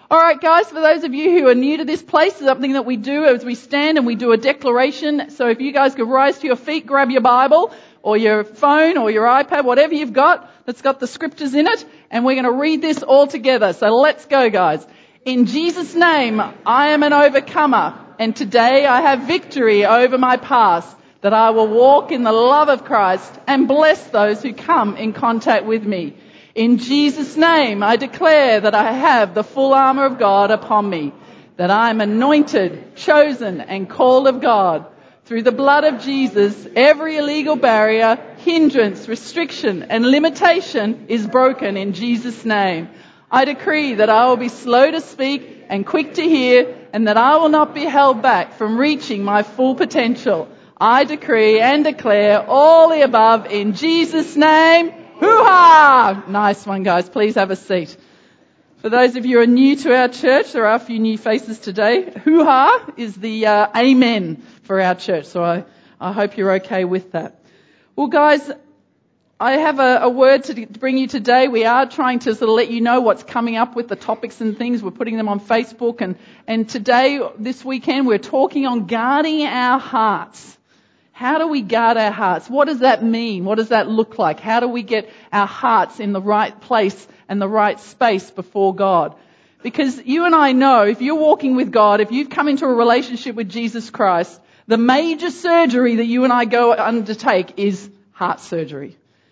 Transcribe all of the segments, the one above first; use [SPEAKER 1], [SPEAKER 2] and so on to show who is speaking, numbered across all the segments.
[SPEAKER 1] All right, guys, for those of you who are new to this place, something that we do as we stand and we do a declaration. So if you guys could rise to your feet, grab your Bible or your phone or your iPad, whatever you've got that's got the scriptures in it, and we're going to read this all together. So let's go, guys. In Jesus' name, I am an overcomer, and today I have victory over my past, that I will walk in the love of Christ and bless those who come in contact with me. In Jesus' name, I declare that I have the full armor of God upon me, that I am anointed, chosen, and called of God. Through the blood of Jesus, every illegal barrier, hindrance, restriction, and limitation is broken in Jesus' name. I decree that I will be slow to speak and quick to hear, and that I will not be held back from reaching my full potential. I decree and declare all the above in Jesus' name. Hoo-ha! Nice one, guys. Please have a seat. For those of you who are new to our church, there are a few new faces today. Hoo-ha is the amen for our church, so I hope you're okay with that. Well, guys, I have a word to bring you today. We are trying to sort of let you know what's coming up with the topics and things. We're putting them on Facebook, and today, this weekend, we're talking on guarding our hearts. How do we guard our hearts? What does that mean? What does that look like? How do we get our hearts in the right place and the right space before God? Because you and I know, if you're walking with God, if you've come into a relationship with Jesus Christ, the major surgery that you and I go undertake is heart surgery.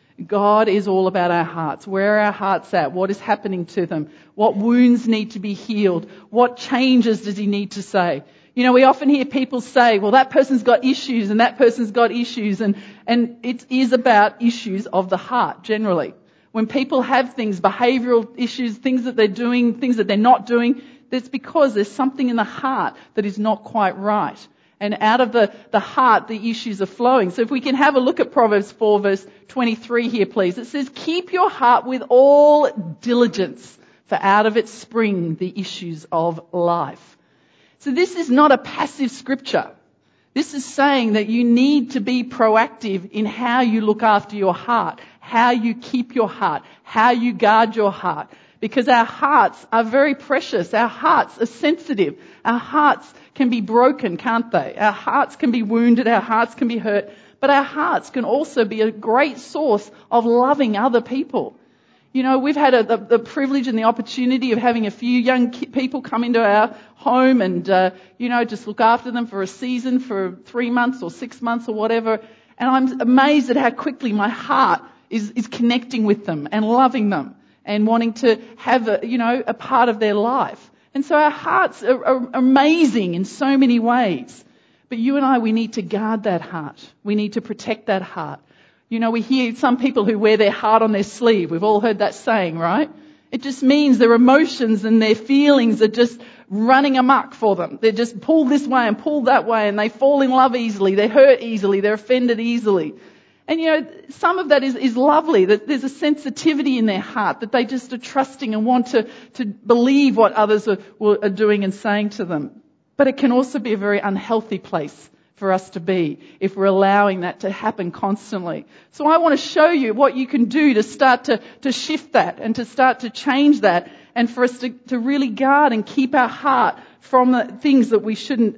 [SPEAKER 1] God is all about our hearts. Where are our hearts at? What is happening to them? What wounds need to be healed? What changes does He need to say? You know, we often hear people say, well, that person's got issues and that person's got issues, and it is about issues of the heart generally. When people have things, behavioural issues, things that they're doing, things that they're not doing, that's because there's something in the heart that is not quite right. And out of the heart, the issues are flowing. So if we can have a look at Proverbs 4 verse 23 here, please. It says, keep your heart with all diligence, for out of it spring the issues of life. So this is not a passive scripture. This is saying that you need to be proactive in how you look after your heart, how you keep your heart, how you guard your heart. Because our hearts are very precious. Our hearts are sensitive. Our hearts can be broken, can't they? Our hearts can be wounded. Our hearts can be hurt. But our hearts can also be a great source of loving other people. You know, we've had the privilege and the opportunity of having a few young people come into our home and, just look after them for a season, for 3 months or 6 months or whatever. And I'm amazed at how quickly my heart is connecting with them and loving them and wanting to have a part of their life. And so our hearts are amazing in so many ways. But you and I, we need to guard that heart. We need to protect that heart. You know, we hear some people who wear their heart on their sleeve. We've all heard that saying, right? It just means their emotions and their feelings are just running amok for them. They're just pulled this way and pulled that way, and they fall in love easily. They're hurt easily. They're offended easily. And, you know, some of that is lovely, that there's a sensitivity in their heart, that they just are trusting and want to believe what others are doing and saying to them. But it can also be a very unhealthy place for us to be if we're allowing that to happen constantly. So I want to show you what you can do to start to shift that and to start to change that, and for us to really guard and keep our heart from the things that we shouldn't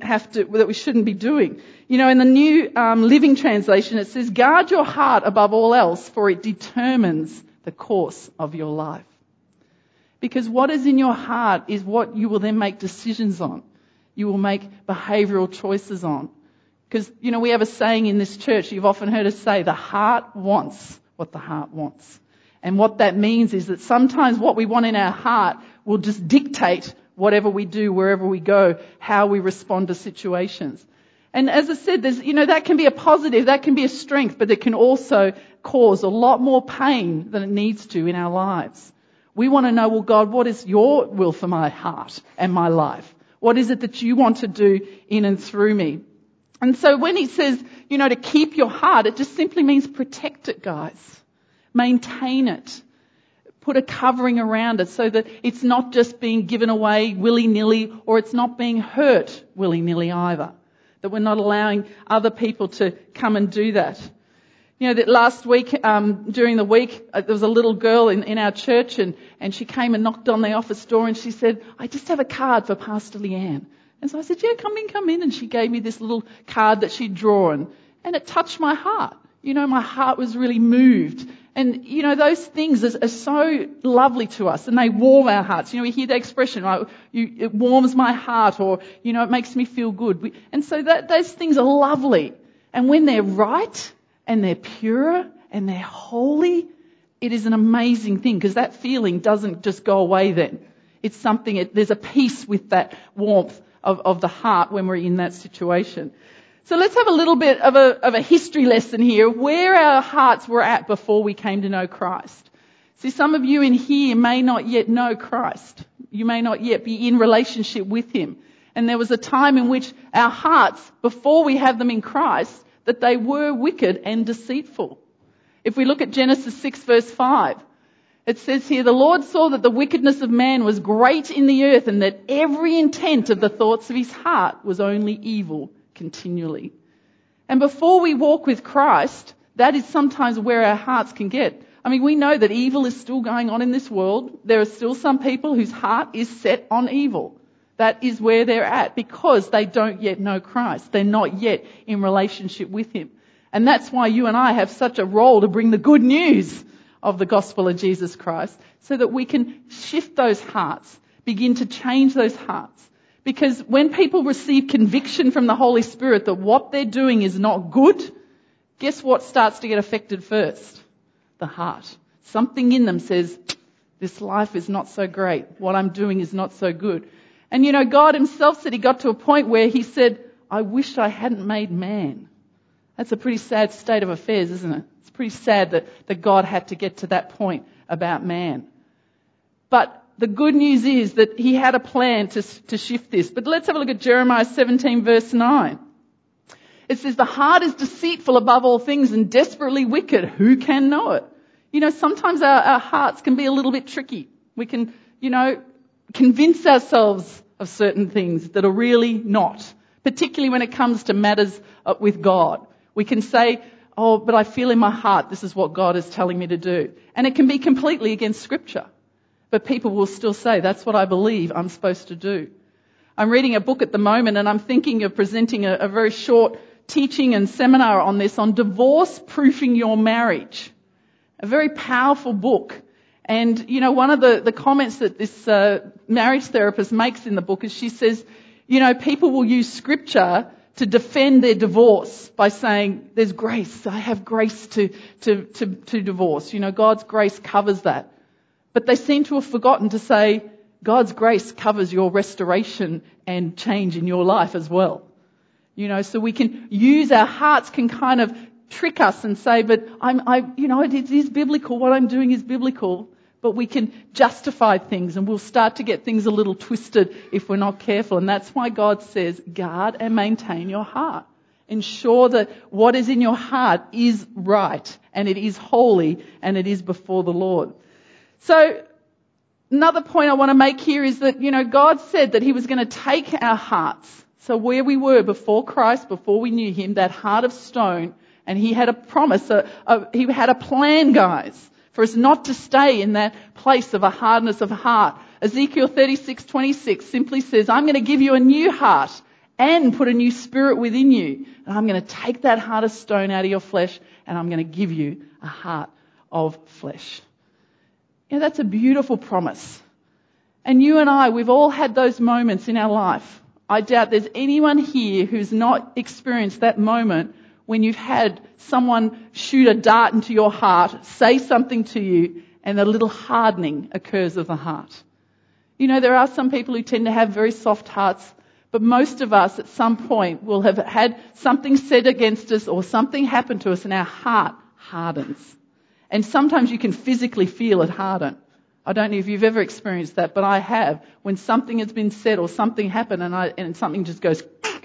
[SPEAKER 1] be doing. You know, in the New Living Translation, it says, guard your heart above all else, for it determines the course of your life. Because what is in your heart is what you will then make decisions on. You will make behavioural choices on. Because, you know, we have a saying in this church, you've often heard us say, the heart wants what the heart wants. And what that means is that sometimes what we want in our heart will just dictate whatever we do, wherever we go, how we respond to situations. And as I said, that can be a positive, that can be a strength, but it can also cause a lot more pain than it needs to in our lives. We want to know, well, God, what is your will for my heart and my life? What is it that you want to do in and through me? And so when He says, to keep your heart, it just simply means protect it, guys. Maintain it. Put a covering around it so that it's not just being given away willy-nilly, or it's not being hurt willy-nilly either. That we're not allowing other people to come and do that. You know, that last week, during the week, there was a little girl in our church and she came and knocked on the office door and she said, I just have a card for Pastor Leanne. And so I said, yeah, come in. And she gave me this little card that she'd drawn and it touched my heart. You know, my heart was really moved. And, you know, those things are so lovely to us and they warm our hearts. You know, we hear the expression, right? It warms my heart, or, you know, it makes me feel good. And so those things are lovely. And when they're right and they're pure and they're holy, it is an amazing thing, because that feeling doesn't just go away then. It's something, there's a peace with that warmth of the heart when we're in that situation. So let's have a little bit of a history lesson here, where our hearts were at before we came to know Christ. See, some of you in here may not yet know Christ. You may not yet be in relationship with Him. And there was a time in which our hearts, before we have them in Christ, that they were wicked and deceitful. If we look at Genesis 6 verse 5, it says here, the Lord saw that the wickedness of man was great in the earth, and that every intent of the thoughts of his heart was only evil continually. And before we walk with Christ, that is sometimes where our hearts can get. I mean, we know that evil is still going on in this world. There are still some people whose heart is set on evil. That is where they're at, because they don't yet know Christ. They're not yet in relationship with Him. And that's why you and I have such a role to bring the good news of the gospel of Jesus Christ, so that we can shift those hearts, begin to change those hearts. Because when people receive conviction from the Holy Spirit that what they're doing is not good, guess what starts to get affected first? The heart. Something in them says, this life is not so great. What I'm doing is not so good. And you know, God Himself said He got to a point where He said, I wish I hadn't made man. That's a pretty sad state of affairs, isn't it? It's pretty sad that God had to get to that point about man. But the good news is that He had a plan to shift this. But let's have a look at Jeremiah 17 verse 9. It says, the heart is deceitful above all things and desperately wicked. Who can know it? You know, sometimes our hearts can be a little bit tricky. We can, you know, convince ourselves of certain things that are really not. Particularly when it comes to matters with God. We can say, oh, but I feel in my heart this is what God is telling me to do. And it can be completely against Scripture. But people will still say, that's what I believe I'm supposed to do. I'm reading a book at the moment and I'm thinking of presenting a very short teaching and seminar on this, on divorce proofing your marriage. A very powerful book. And, you know, one of the comments that this marriage therapist makes in the book is she says, you know, people will use Scripture to defend their divorce by saying, there's grace. I have grace to divorce. You know, God's grace covers that. But they seem to have forgotten to say, God's grace covers your restoration and change in your life as well. You know, so we can use, our hearts can kind of trick us and say, but you know, it is biblical. What I'm doing is biblical. But we can justify things, and we'll start to get things a little twisted if we're not careful. And that's why God says, guard and maintain your heart. Ensure that what is in your heart is right, and it is holy, and it is before the Lord. So, another point I want to make here is that, you know, God said that He was going to take our hearts. So where we were before Christ, before we knew Him, that heart of stone, and He had a promise, He had a plan, guys, for us not to stay in that place of a hardness of heart. Ezekiel 36:26 simply says, I'm going to give you a new heart and put a new spirit within you. And I'm going to take that heart of stone out of your flesh, and I'm going to give you a heart of flesh. You know, that's a beautiful promise. And you and I, we've all had those moments in our life. I doubt there's anyone here who's not experienced that moment when you've had someone shoot a dart into your heart, say something to you, and a little hardening occurs of the heart. You know, there are some people who tend to have very soft hearts, but most of us at some point will have had something said against us or something happen to us, and our heart hardens. And sometimes you can physically feel it harden. I don't know if you've ever experienced that, but I have. When something has been said or something happened and something just goes,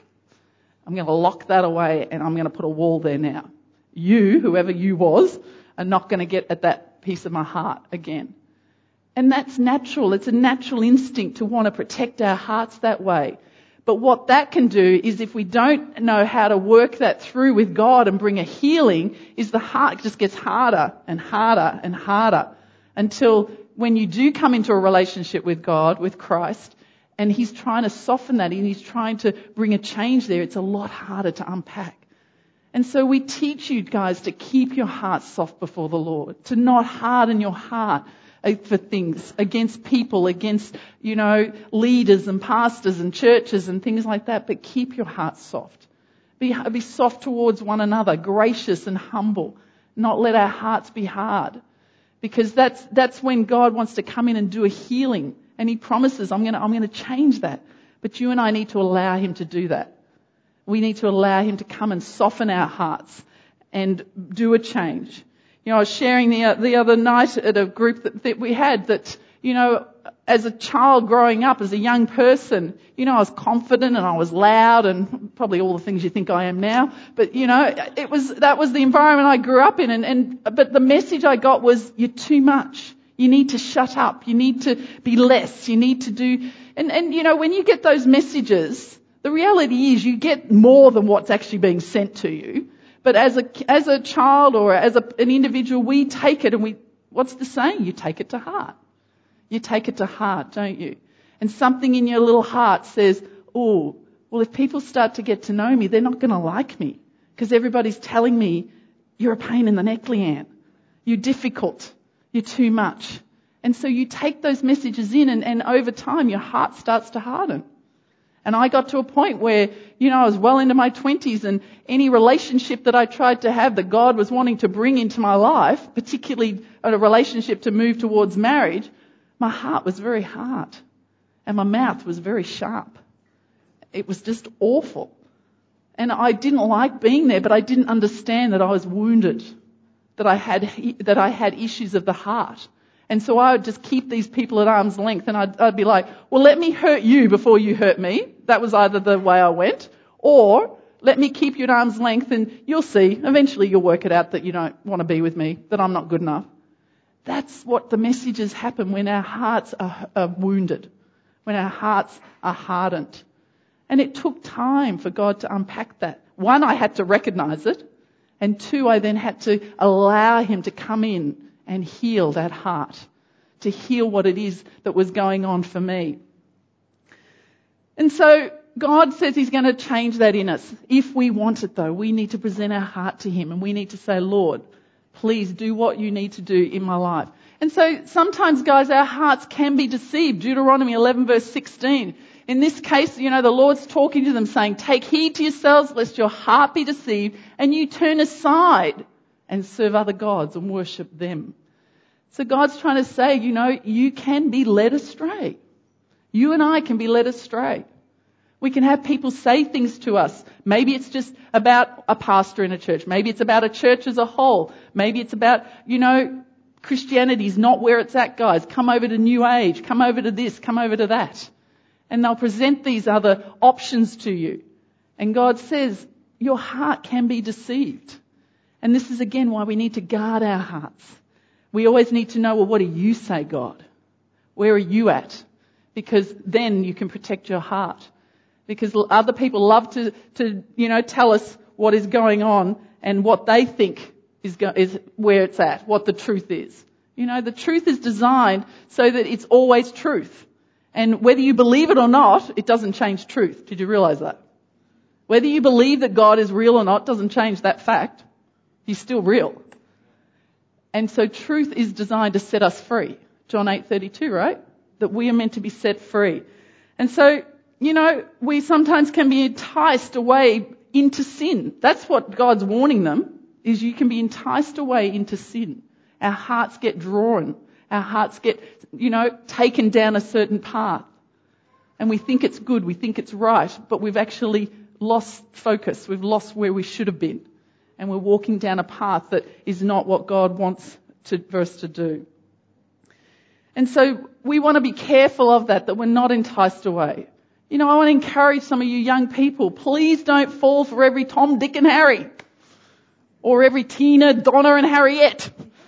[SPEAKER 1] I'm going to lock that away and I'm going to put a wall there now. You, whoever you was, are not going to get at that piece of my heart again. And that's natural. It's a natural instinct to want to protect our hearts that way. But what that can do is, if we don't know how to work that through with God and bring a healing, is the heart just gets harder and harder and harder until when you do come into a relationship with God, with Christ, and He's trying to soften that and He's trying to bring a change there, it's a lot harder to unpack. And so we teach you guys to keep your heart soft before the Lord, to not harden your heart for things, against people, against, leaders and pastors and churches and things like that, but keep your heart soft. Be soft towards one another, gracious and humble. Not let our hearts be hard. Because that's when God wants to come in and do a healing. And He promises, I'm going to change that. But you and I need to allow Him to do that. We need to allow Him to come and soften our hearts and do a change. I was sharing the other night at a group that we had that, as a child growing up, as a young person, I was confident and I was loud and probably all the things you think I am now. But, that was the environment I grew up in. But the message I got was, you're too much. You need to shut up. You need to be less. You need to do, and when you get those messages, the reality is you get more than what's actually being sent to you. But as a child or as an individual, we take it and what's the saying? You take it to heart. You take it to heart, don't you? And something in your little heart says, oh, well, if people start to get to know me, they're not going to like me because everybody's telling me you're a pain in the neck, Leanne. You're difficult. You're too much. And so you take those messages in and over time your heart starts to harden. And I got to a point where, I was well into my 20s, and any relationship that I tried to have that God was wanting to bring into my life, particularly a relationship to move towards marriage, my heart was very hard and my mouth was very sharp. It was just awful. And I didn't like being there, but I didn't understand that I was wounded, that I had issues of the heart. And so I would just keep these people at arm's length, and I'd be like, well, let me hurt you before you hurt me. That was either the way I went, or let me keep you at arm's length and you'll see, eventually you'll work it out that you don't want to be with me, that I'm not good enough. That's what the messages happen when our hearts are wounded, when our hearts are hardened. And it took time for God to unpack that. One, I had to recognize it, and two, I then had to allow Him to come in and heal that heart, to heal what it is that was going on for me. And so God says He's going to change that in us. If we want it though, we need to present our heart to Him and we need to say, Lord, please do what you need to do in my life. And so sometimes, guys, our hearts can be deceived. Deuteronomy 11 verse 16. In this case, the Lord's talking to them saying, take heed to yourselves lest your heart be deceived and you turn aside and serve other gods and worship them. So God's trying to say, you can be led astray. You and I can be led astray. We can have people say things to us. Maybe it's just about a pastor in a church. Maybe it's about a church as a whole. Maybe it's about, Christianity's not where it's at, guys. Come over to New Age. Come over to this. Come over to that. And they'll present these other options to you. And God says, your heart can be deceived. And this is again why we need to guard our hearts. We always need to know, well, what do you say, God? Where are you at? Because then you can protect your heart. Because other people love to tell us what is going on and what they think is where it's at, what the truth is. The truth is designed so that it's always truth. And whether you believe it or not, it doesn't change truth. Did you realize that? Whether you believe that God is real or not doesn't change that fact. He's still real. And so truth is designed to set us free. John 8:32, right? That we are meant to be set free. And so, we sometimes can be enticed away into sin. That's what God's warning them, is you can be enticed away into sin. Our hearts get drawn. Our hearts get, taken down a certain path. And we think it's good. We think it's right. But we've actually lost focus. We've lost where we should have been. And we're walking down a path that is not what God wants for us to do. And so we want to be careful of that we're not enticed away. I want to encourage some of you young people, please don't fall for every Tom, Dick and Harry. Or every Tina, Donna and Harriet.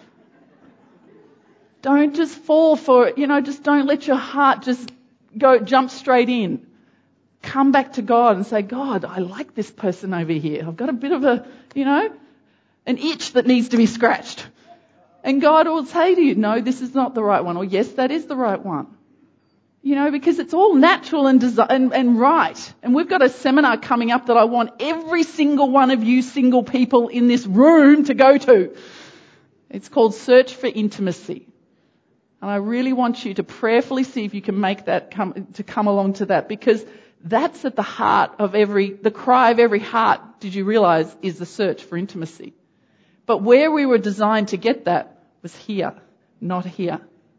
[SPEAKER 1] Don't just fall for it, just don't let your heart just jump straight in. come back to God and say, God, I like this person over here. I've got a bit of a, an itch that needs to be scratched. And God will say to you, no, this is not the right one. Or yes, that is the right one. Because it's all natural and right. And we've got a seminar coming up that I want every single one of you single people in this room to go to. It's called Search for Intimacy. And I really want you to prayerfully see if you can make that come along to that, because that's at the heart of the cry of every heart, did you realize, is the search for intimacy. But where we were designed to get that was here, not here.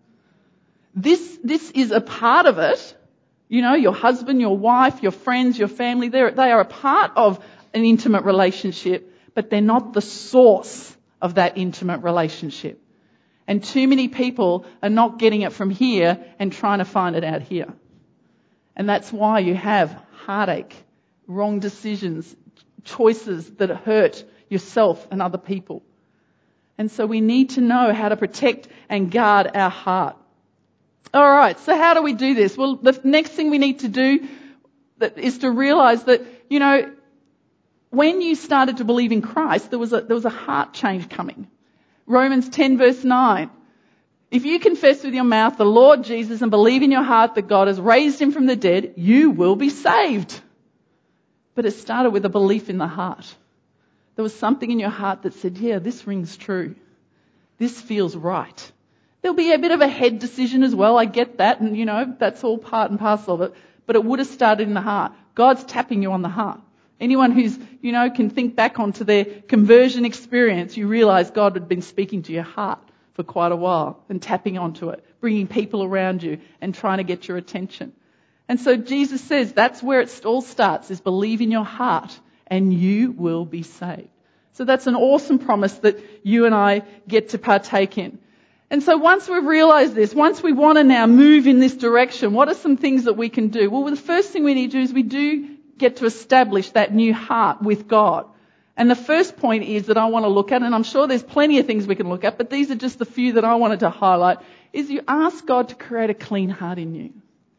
[SPEAKER 1] This is a part of it. Your husband, your wife, your friends, your family, they are a part of an intimate relationship, but they're not the source of that intimate relationship. And too many people are not getting it from here and trying to find it out here. And that's why you have heartache, wrong decisions, choices that hurt yourself and other people. And so we need to know how to protect and guard our heart. All right, so how do we do this? Well, the next thing we need to do is to realize that, when you started to believe in Christ, there was a heart change coming. Romans 10 verse 9. If you confess with your mouth the Lord Jesus and believe in your heart that God has raised him from the dead, you will be saved. But it started with a belief in the heart. There was something in your heart that said, yeah, this rings true. This feels right. There'll be a bit of a head decision as well. I get that. And, that's all part and parcel of it. But it would have started in the heart. God's tapping you on the heart. Anyone who's, can think back onto their conversion experience, you realize God had been speaking to your heart for quite a while and tapping onto it, bringing people around you and trying to get your attention. And so Jesus says that's where it all starts, is believe in your heart and you will be saved. So that's an awesome promise that you and I get to partake in. And so once we've realized this, once we want to now move in this direction, what are some things that we can do? Well, the first thing we need to do is we do get to establish that new heart with God. And the first point is that I want to look at, and I'm sure there's plenty of things we can look at, but these are just the few that I wanted to highlight, is you ask God to create a clean heart in you.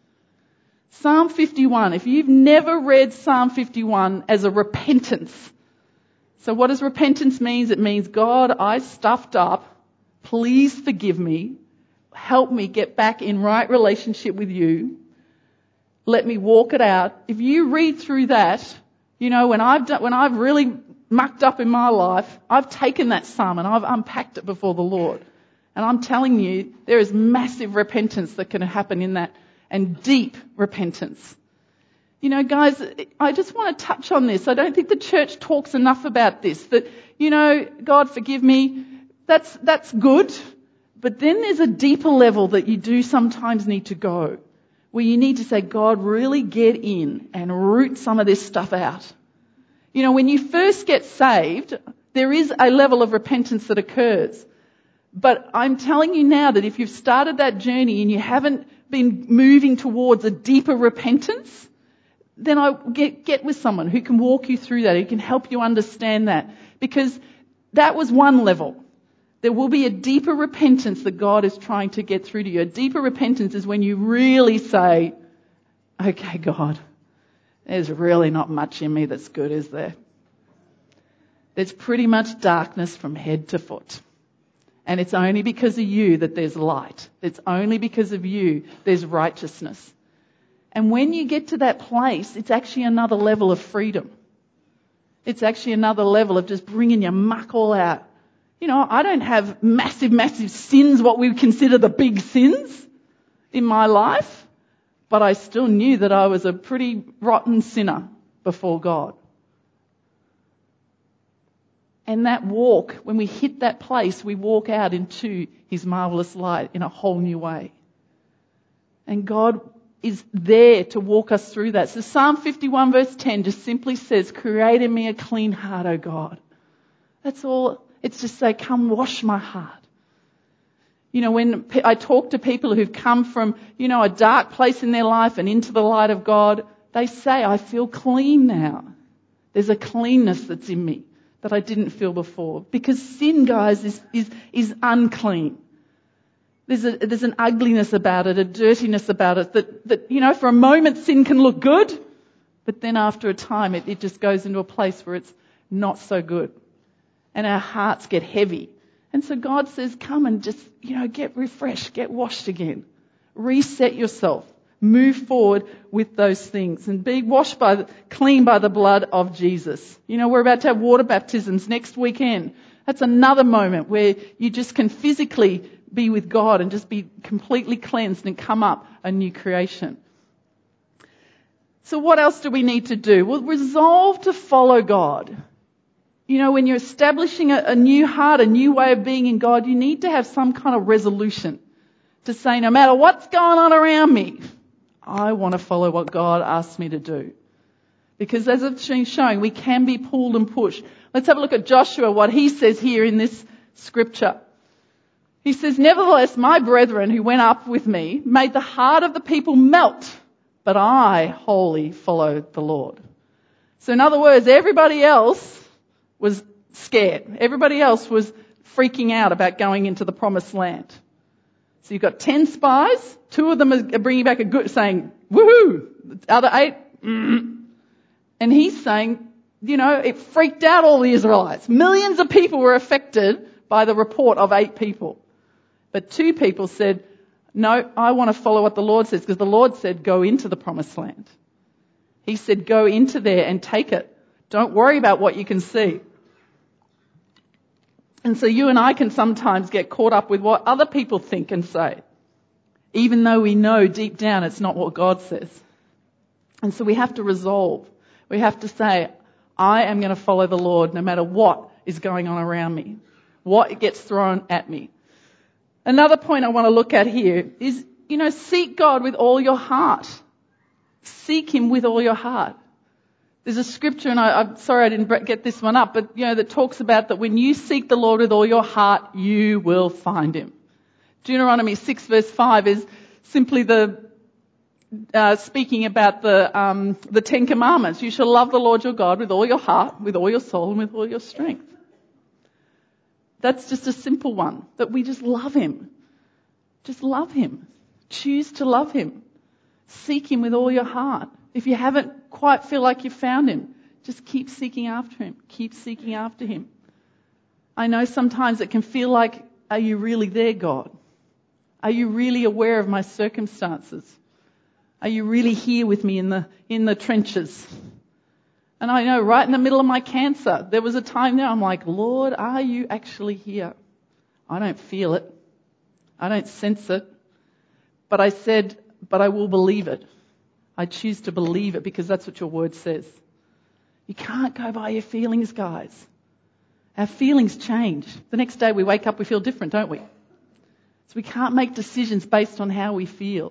[SPEAKER 1] Psalm 51, if you've never read Psalm 51 as a repentance. So what does repentance mean? It means, God, I stuffed up. Please forgive me. Help me get back in right relationship with you. Let me walk it out. If you read through that, when I've really mucked up in my life, I've taken that psalm and I've unpacked it before the Lord. And I'm telling you, there is massive repentance that can happen in that, and deep repentance. Guys, I just want to touch on this. I don't think the church talks enough about this, that, God forgive me, that's good. But then there's a deeper level that you do sometimes need to go, where you need to say, God, really get in and root some of this stuff out. When you first get saved, there is a level of repentance that occurs. But I'm telling you now that if you've started that journey and you haven't been moving towards a deeper repentance, then I get with someone who can walk you through that, who can help you understand that. Because that was one level. There will be a deeper repentance that God is trying to get through to you. A deeper repentance is when you really say, okay, God, there's really not much in me that's good, is there? There's pretty much darkness from head to foot. And it's only because of you that there's light. It's only because of you there's righteousness. And when you get to that place, it's actually another level of freedom. It's actually another level of just bringing your muck all out. I don't have massive sins, what we would consider the big sins in my life, but I still knew that I was a pretty rotten sinner before God. And that walk, when we hit that place, we walk out into His marvelous light in a whole new way. And God is there to walk us through that. So Psalm 51 verse 10 just simply says, create in me a clean heart, O God. That's all. It's just say, come wash my heart. When I talk to people who've come from, a dark place in their life and into the light of God, they say, I feel clean now. There's a cleanness that's in me that I didn't feel before. Because sin, guys, is unclean. There's an ugliness about it, a dirtiness about it that, for a moment sin can look good, But then after a time, it just goes into a place where it's not so good. And our hearts get heavy. And so God says, come and just, get refreshed, get washed again. Reset yourself. Move forward with those things and be washed clean by the blood of Jesus. We're about to have water baptisms next weekend. That's another moment where you just can physically be with God and just be completely cleansed and come up a new creation. So what else do we need to do? Well, resolve to follow God. When you're establishing a new heart, a new way of being in God, you need to have some kind of resolution to say, no matter what's going on around me, I want to follow what God asks me to do. Because as I've been showing, we can be pulled and pushed. Let's have a look at Joshua, what he says here in this scripture. He says, nevertheless, my brethren who went up with me made the heart of the people melt, but I wholly followed the Lord. So in other words, everybody else was scared. Everybody else was freaking out about going into the promised land. So you've got 10 spies. 2 of them are bringing back a good, saying, woohoo! The other 8, And he's saying, it freaked out all the Israelites. Millions of people were affected by the report of 8 people. But 2 people said, no, I want to follow what the Lord says, because the Lord said, go into the promised land. He said, go into there and take it. Don't worry about what you can see. And so you and I can sometimes get caught up with what other people think and say, even though we know deep down it's not what God says. And so we have to resolve. We have to say, I am going to follow the Lord no matter what is going on around me, what gets thrown at me. Another point I want to look at here is, seek God with all your heart. Seek Him with all your heart. There's a scripture, and I'm sorry I didn't get this one up, but that talks about that when you seek the Lord with all your heart, you will find Him. Deuteronomy 6 verse 5 is simply speaking about the 10 Commandments. You shall love the Lord your God with all your heart, with all your soul, and with all your strength. That's just a simple one, that we just love Him. Just love Him. Choose to love Him. Seek Him with all your heart. If you haven't quite feel like you've found Him, just keep seeking after Him. Keep seeking after Him. I know sometimes it can feel like, are you really there, God? Are you really aware of my circumstances? Are you really here with me in the trenches? And I know right in the middle of my cancer, there was a time there I'm like, Lord, are you actually here? I don't feel it. I don't sense it. But I said, but I will believe it. I choose to believe it because that's what your word says. You can't go by your feelings, guys. Our feelings change. The next day we wake up, we feel different, don't we? So we can't make decisions based on how we feel.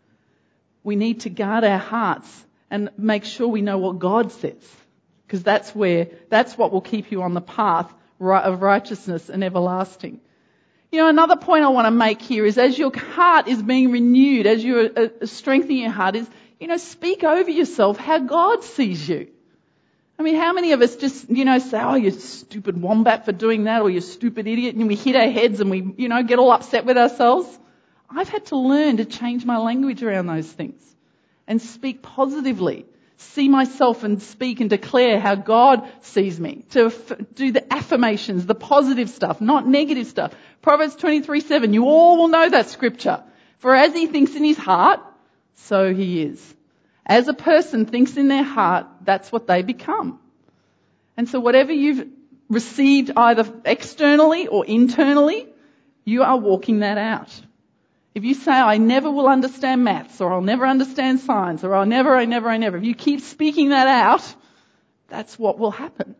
[SPEAKER 1] We need to guard our hearts and make sure we know what God says. Because that's what will keep you on the path of righteousness and everlasting. Another point I want to make here is as your heart is being renewed, as you're strengthening your heart, is, speak over yourself how God sees you. I mean, how many of us just, say, oh, you stupid wombat for doing that, or you stupid idiot, and we hit our heads and we, get all upset with ourselves. I've had to learn to change my language around those things and speak positively. See myself and speak and declare how God sees me. To do the affirmations, the positive stuff, not negative stuff. Proverbs 23:7, you all will know that scripture. For as he thinks in his heart, so he is. As a person thinks in their heart, that's what they become. And so whatever you've received either externally or internally, you are walking that out. If you say, I never will understand maths, or I'll never understand science, or I never, if you keep speaking that out, that's what will happen.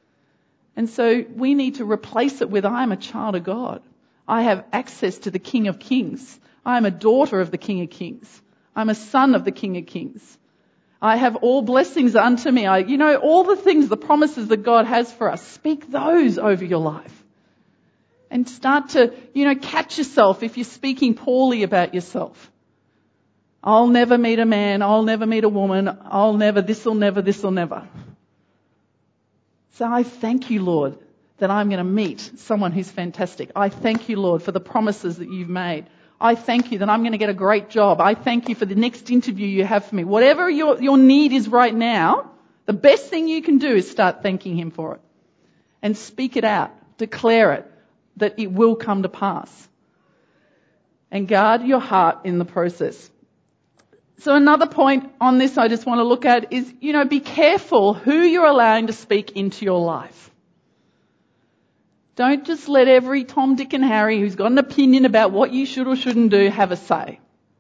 [SPEAKER 1] And so we need to replace it with, I am a child of God. I have access to the King of Kings. I am a daughter of the King of Kings. I'm a son of the King of Kings. I have all blessings unto me. All the things, the promises that God has for us, speak those over your life. And start to, catch yourself if you're speaking poorly about yourself. I'll never meet a man. I'll never meet a woman. This'll never. So I thank you, Lord, that I'm going to meet someone who's fantastic. I thank you, Lord, for the promises that you've made. I thank you that I'm going to get a great job. I thank you for the next interview you have for me. Whatever your need is right now, the best thing you can do is start thanking him for it. And speak it out. Declare it, that it will come to pass. And guard your heart in the process. So another point on this I just want to look at is, be careful who you're allowing to speak into your life. Don't just let every Tom, Dick and Harry who's got an opinion about what you should or shouldn't do have a say.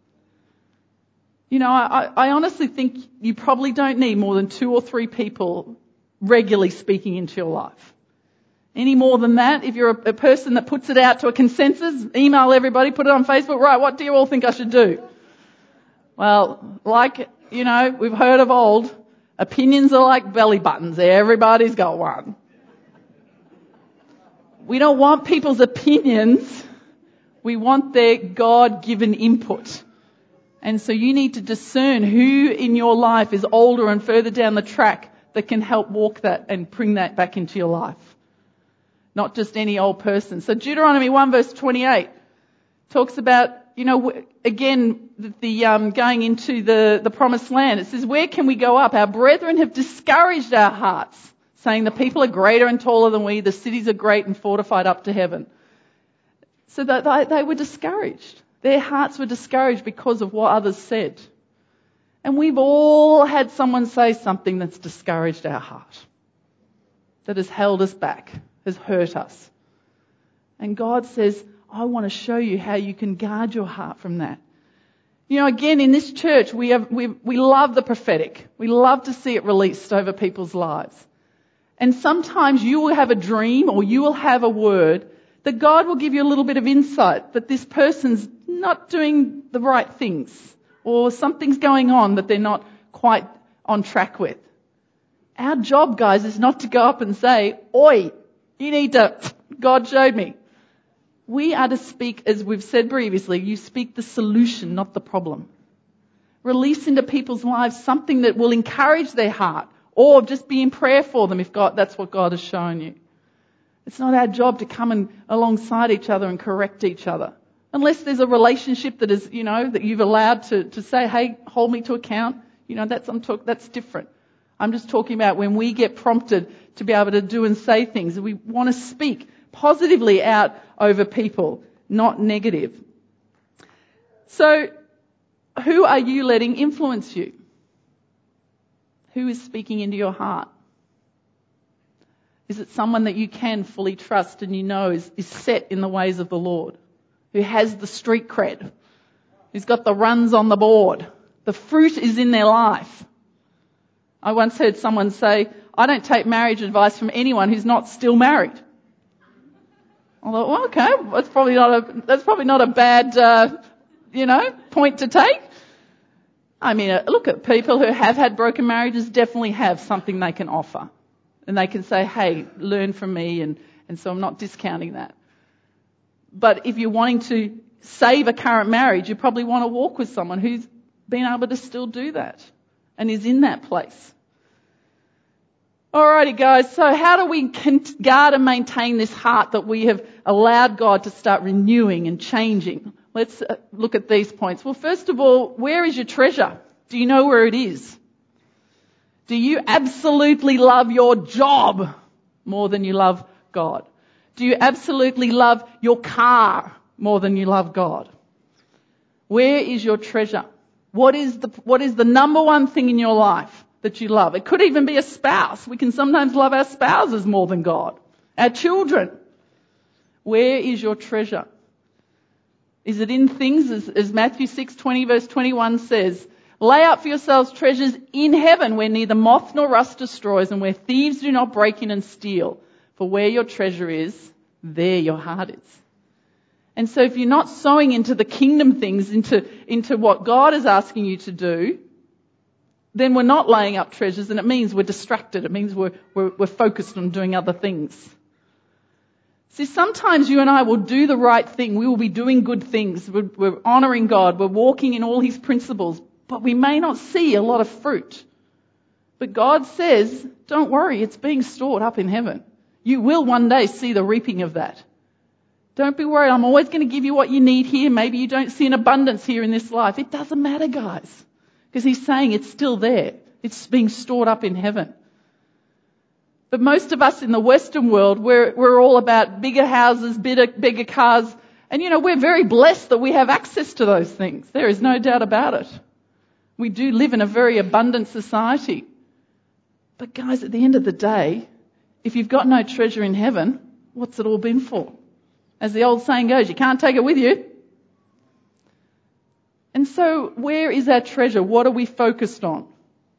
[SPEAKER 1] I honestly think you probably don't need more than 2 or 3 people regularly speaking into your life. Any more than that, if you're a person that puts it out to a consensus, email everybody, put it on Facebook, right, what do you all think I should do? Well, we've heard of old, opinions are like belly buttons. Everybody's got one. We don't want people's opinions. We want their God-given input. And so you need to discern who in your life is older and further down the track that can help walk that and bring that back into your life. Not just any old person. So Deuteronomy 1 verse 28 talks about, again, the going into the promised land. It says, where can we go up? Our brethren have discouraged our hearts, saying the people are greater and taller than we, the cities are great and fortified up to heaven. So that they were discouraged. Their hearts were discouraged because of what others said. And we've all had someone say something that's discouraged our heart, that has held us back, has hurt us. And God says, I want to show you how you can guard your heart from that. Again, in this church, we love the prophetic. We love to see it released over people's lives. And sometimes you will have a dream or you will have a word that God will give you a little bit of insight that this person's not doing the right things or something's going on that they're not quite on track with. Our job, guys, is not to go up and say, oi, you need to, God showed me. We are to speak, as we've said previously, you speak the solution, not the problem. Release into people's lives something that will encourage their heart, or just be in prayer for them if that's what God has shown you. It's not our job to come alongside each other and correct each other. Unless there's a relationship that is, that you've allowed to say, hey, hold me to account. That's different. I'm just talking about when we get prompted to be able to do and say things. We want to speak positively out over people, not negative. So, who are you letting influence you? Who is speaking into your heart? Is it someone that you can fully trust and is set in the ways of the Lord? Who has the street cred? Who's got the runs on the board? The fruit is in their life. I once heard someone say, I don't take marriage advice from anyone who's not still married. I thought, well, okay, that's probably not a bad, point to take. I mean, look at people who have had broken marriages definitely have something they can offer. And they can say, hey, learn from me, and so I'm not discounting that. But if you're wanting to save a current marriage, you probably want to walk with someone who's been able to still do that and is in that place. Alrighty guys, so how do we guard and maintain this heart that we have allowed God to start renewing and changing? Let's look at these points. Well, first of all, where is your treasure? Do you know where it is? Do you absolutely love your job more than you love God? Do you absolutely love your car more than you love God? Where is your treasure? What is the number one thing in your life that you love? It could even be a spouse. We can sometimes love our spouses more than God. Our children. Where is your treasure? Is it in things, as Matthew 6:20 verse 21 says, lay up for yourselves treasures in heaven where neither moth nor rust destroys and where thieves do not break in and steal. For where your treasure is, there your heart is. And so if you're not sowing into the kingdom things, into what God is asking you to do, then we're not laying up treasures, and it means we're distracted. It means we're focused on doing other things. See, sometimes you and I will do the right thing. We will be doing good things. We're honouring God. We're walking in all His principles. But we may not see a lot of fruit. But God says, don't worry, it's being stored up in heaven. You will one day see the reaping of that. Don't be worried. I'm always going to give you what you need here. Maybe you don't see an abundance here in this life. It doesn't matter, guys. Because he's saying it's still there. It's being stored up in heaven. But most of us in the Western world, we're all about bigger houses, bigger cars. And we're very blessed that we have access to those things. There is no doubt about it. We do live in a very abundant society. But guys, at the end of the day, if you've got no treasure in heaven, what's it all been for? As the old saying goes, you can't take it with you. And so where is our treasure? What are we focused on?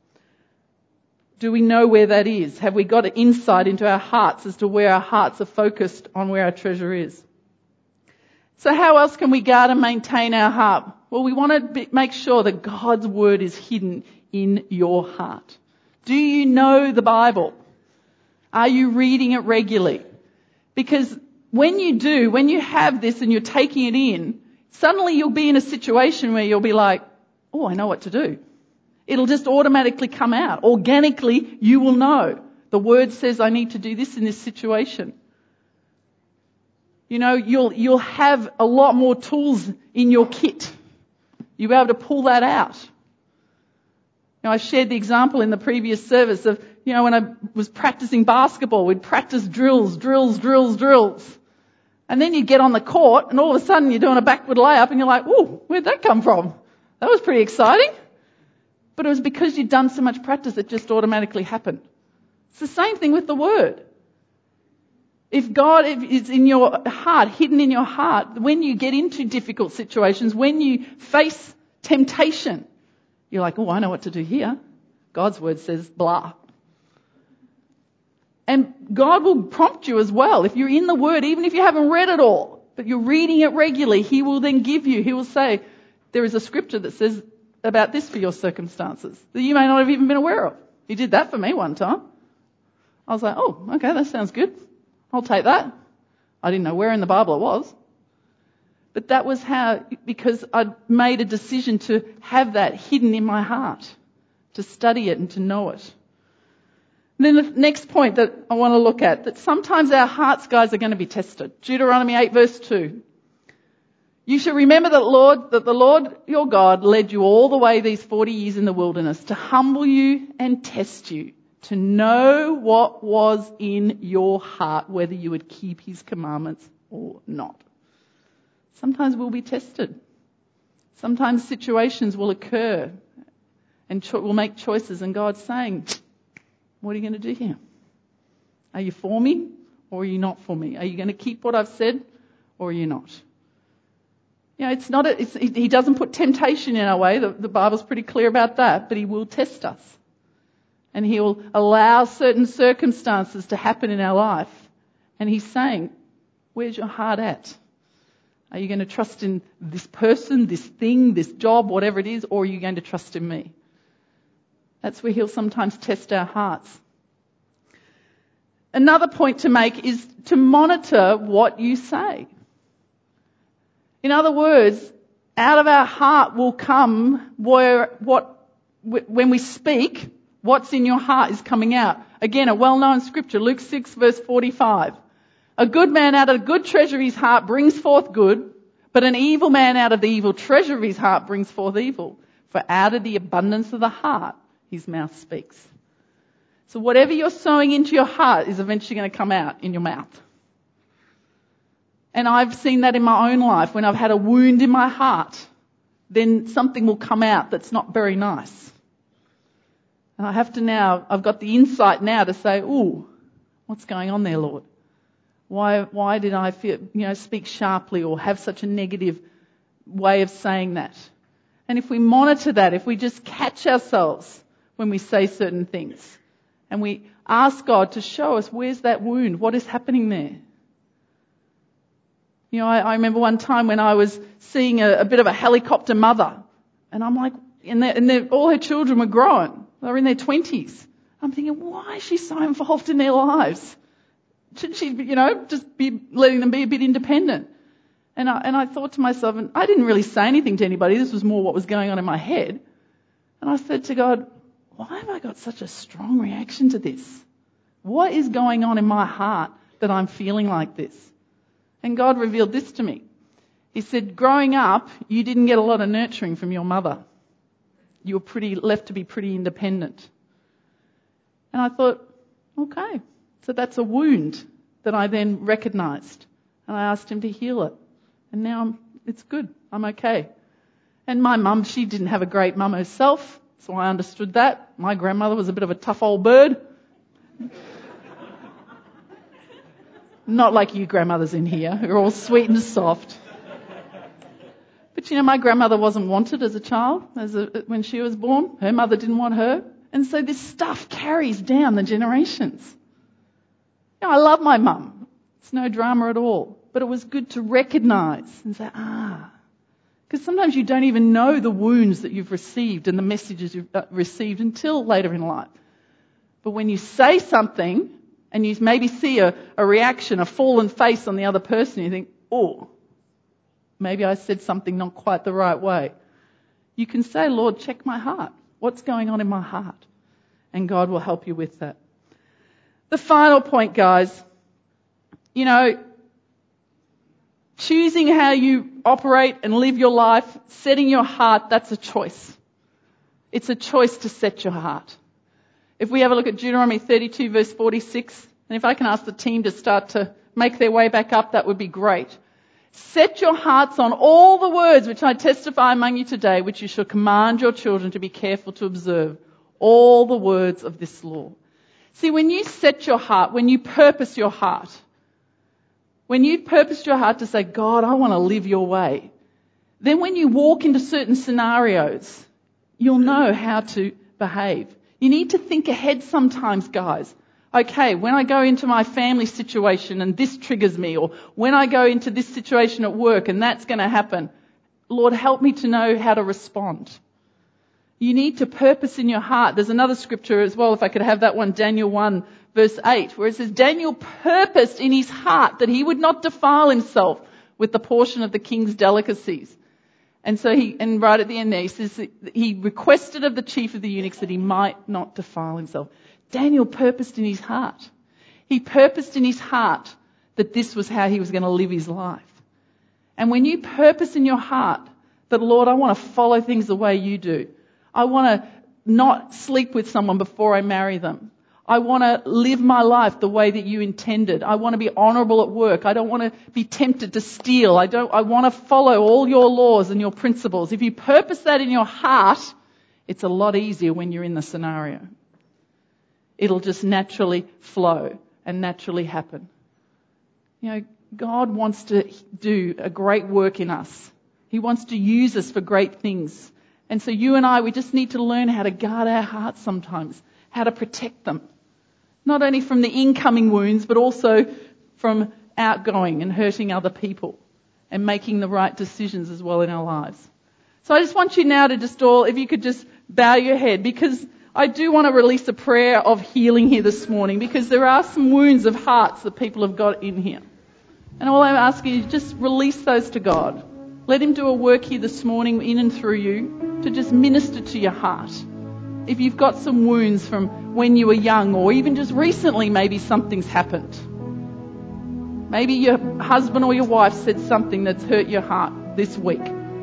[SPEAKER 1] Do we know where that is? Have we got an insight into our hearts as to where our hearts are focused on where our treasure is? So how else can we guard and maintain our heart? Well, we want to make sure that God's word is hidden in your heart. Do you know the Bible? Are you reading it regularly? Because when you do, when you have this and you're taking it in, suddenly you'll be in a situation where you'll be like, oh, I know what to do. It'll just automatically come out. Organically, you will know. The word says I need to do this in this situation. You'll have a lot more tools in your kit. You'll be able to pull that out. I shared the example in the previous service of, when I was practicing basketball, we'd practice drills. And then you get on the court and all of a sudden you're doing a backward layup and you're like, ooh, where'd that come from? That was pretty exciting. But it was because you'd done so much practice, it just automatically happened. It's the same thing with the word. If God is in your heart, hidden in your heart, when you get into difficult situations, when you face temptation, you're like, oh, I know what to do here. God's word says blah. And God will prompt you as well. If you're in the word, even if you haven't read it all, but you're reading it regularly, he will then give you, he will say, there is a scripture that says about this for your circumstances that you may not have even been aware of. He did that for me one time. I was like, oh, okay, that sounds good. I'll take that. I didn't know where in the Bible it was. But that was how, because I'd made a decision to have that hidden in my heart, to study it and to know it. And then the next point that I want to look at, that sometimes our hearts, guys, are going to be tested. Deuteronomy 8 verse 2. You shall remember that the Lord your God led you all the way these 40 years in the wilderness to humble you and test you, to know what was in your heart, whether you would keep his commandments or not. Sometimes we'll be tested. Sometimes situations will occur and we'll make choices, and God's saying, what are you going to do here? Are you for me or are you not for me? Are you going to keep what I've said or are you not? He doesn't put temptation in our way. The Bible's pretty clear about that, but he will test us. And he will allow certain circumstances to happen in our life. And he's saying, where's your heart at? Are you going to trust in this person, this thing, this job, whatever it is, or are you going to trust in me? That's where he'll sometimes test our hearts. Another point to make is to monitor what you say. In other words, out of our heart will come when we speak, what's in your heart is coming out. Again, a well-known scripture, Luke 6 verse 45. A good man out of the good treasure of his heart brings forth good, but an evil man out of the evil treasure of his heart brings forth evil. For out of the abundance of the heart, his mouth speaks. So whatever you're sowing into your heart is eventually going to come out in your mouth. And I've seen that in my own life. When I've had a wound in my heart, then something will come out that's not very nice. And I've got the insight now to say, ooh, what's going on there, Lord? Why did I speak sharply or have such a negative way of saying that? And if we monitor that, if we just catch ourselves when we say certain things, and we ask God to show us where's that wound, what is happening there? I remember one time when I was seeing a bit of a helicopter mother, and I'm like, and all her children were grown. They were in their 20s. I'm thinking, why is she so involved in their lives? Should she, just be letting them be a bit independent? And I thought to myself, and I didn't really say anything to anybody. This was more what was going on in my head. And I said to God, why have I got such a strong reaction to this? What is going on in my heart that I'm feeling like this? And God revealed this to me. He said, growing up, you didn't get a lot of nurturing from your mother. You were left to be pretty independent. And I thought, okay, so that's a wound that I then recognised. And I asked him to heal it. And now it's good. I'm okay. And my mum, she didn't have a great mum herself, so I understood that. My grandmother was a bit of a tough old bird. Not like you grandmothers in here, who are all sweet and soft. But my grandmother wasn't wanted as a child when she was born. Her mother didn't want her. And so this stuff carries down the generations. I love my mum. It's no drama at all. But it was good to recognise and say, because sometimes you don't even know the wounds that you've received and the messages you've received until later in life. But when you say something and you maybe see a reaction, a fallen face on the other person, you think, oh, maybe I said something not quite the right way. You can say, Lord, check my heart. What's going on in my heart? And God will help you with that. The final point, guys, choosing how you operate and live your life, setting your heart, that's a choice. It's a choice to set your heart. If we have a look at Deuteronomy 32 verse 46, and if I can ask the team to start to make their way back up, that would be great. Set your hearts on all the words which I testify among you today, which you shall command your children to be careful to observe, all the words of this law. See, when you set your heart, when you purpose your heart, when you've purposed your heart to say, God, I want to live your way, then when you walk into certain scenarios, you'll know how to behave. You need to think ahead sometimes, guys. Okay, when I go into my family situation and this triggers me, or when I go into this situation at work and that's going to happen, Lord, help me to know how to respond. You need to purpose in your heart. There's another scripture as well, if I could have that one, Daniel 1 verse 8, where it says, Daniel purposed in his heart that he would not defile himself with the portion of the king's delicacies. And so and right at the end there, he says that he requested of the chief of the eunuchs that he might not defile himself. Daniel purposed in his heart. He purposed in his heart that this was how he was going to live his life. And when you purpose in your heart that, Lord, I want to follow things the way you do. I want to not sleep with someone before I marry them. I want to live my life the way that you intended. I want to be honourable at work. I don't want to be tempted to steal. I want to follow all your laws and your principles. If you purpose that in your heart, it's a lot easier when you're in the scenario. It'll just naturally flow and naturally happen. God wants to do a great work in us. He wants to use us for great things. And so you and I, we just need to learn how to guard our hearts sometimes, how to protect them. Not only from the incoming wounds, but also from outgoing and hurting other people and making the right decisions as well in our lives. So I just want you now to just all, if you could just bow your head, because I do want to release a prayer of healing here this morning, because there are some wounds of hearts that people have got in here. And all I'm asking you is just release those to God. Let him do a work here this morning in and through you to just minister to your heart. If you've got some wounds from when you were young, or even just recently, maybe something's happened. Maybe your husband or your wife said something that's hurt your heart this week.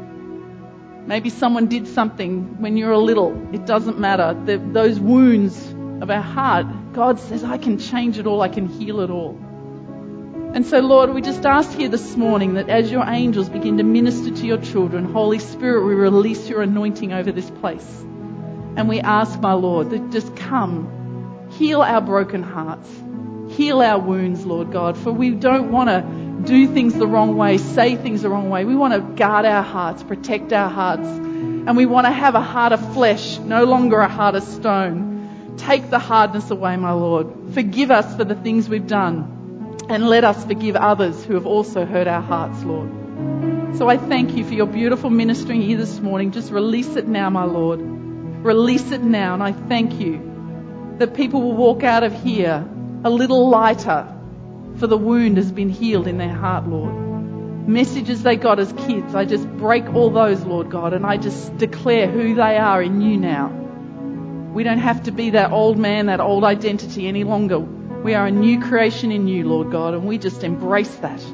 [SPEAKER 1] Maybe someone did something when you were little. It doesn't matter. Those wounds of our heart, God says, I can change it all. I can heal it all. And so, Lord, we just ask here this morning that as your angels begin to minister to your children, Holy Spirit, we release your anointing over this place. And we ask, my Lord, that just come, heal our broken hearts, heal our wounds, Lord God, for we don't want to do things the wrong way, say things the wrong way. We want to guard our hearts, protect our hearts, and we want to have a heart of flesh, no longer a heart of stone. Take the hardness away, my Lord. Forgive us for the things we've done, and let us forgive others who have also hurt our hearts, Lord. So I thank you for your beautiful ministering here this morning. Just release it now, my Lord. Release it now, and I thank you that people will walk out of here a little lighter, for the wound has been healed in their heart, Lord. Messages they got as kids, I just break all those, Lord God, and I just declare who they are in you now. We don't have to be that old man, that old identity any longer. We are a new creation in you, Lord God, and we just embrace that.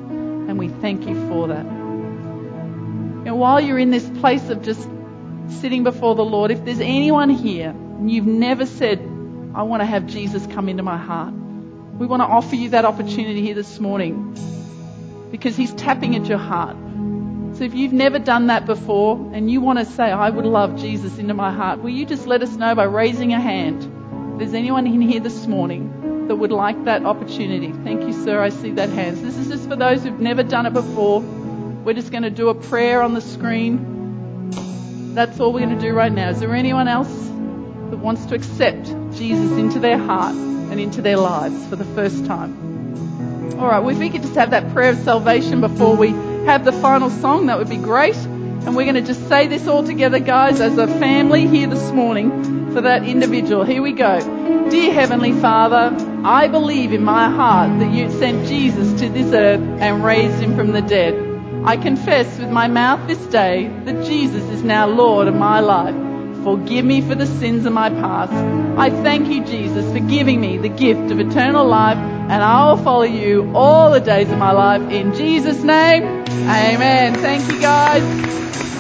[SPEAKER 1] And we thank you for that. And while you're in this place of just sitting before the Lord, if there's anyone here and you've never said, I want to have Jesus come into my heart, we want to offer you that opportunity here this morning, because he's tapping at your heart. So if you've never done that before and you want to say, I would love Jesus into my heart, will you just let us know by raising a hand? If there's anyone in here this morning that would like that opportunity. Thank you, sir. I see that hand. This is just for those who've never done it before. We're just going to do a prayer on the screen. That's all we're going to do right now. Is there anyone else that wants to accept Jesus into their heart and into their lives for the first time? All right, well, if we could just have that prayer of salvation before we have the final song, that would be great. And we're going to just say this all together, guys, as a family here this morning for that individual. Here we go. Dear Heavenly Father, I believe in my heart that you sent Jesus to this earth and raised him from the dead. I confess with my mouth this day that Jesus is now Lord of my life. Forgive me for the sins of my past. I thank you, Jesus, for giving me the gift of eternal life, and I will follow you all the days of my life. In Jesus' name, amen. Thank you, guys.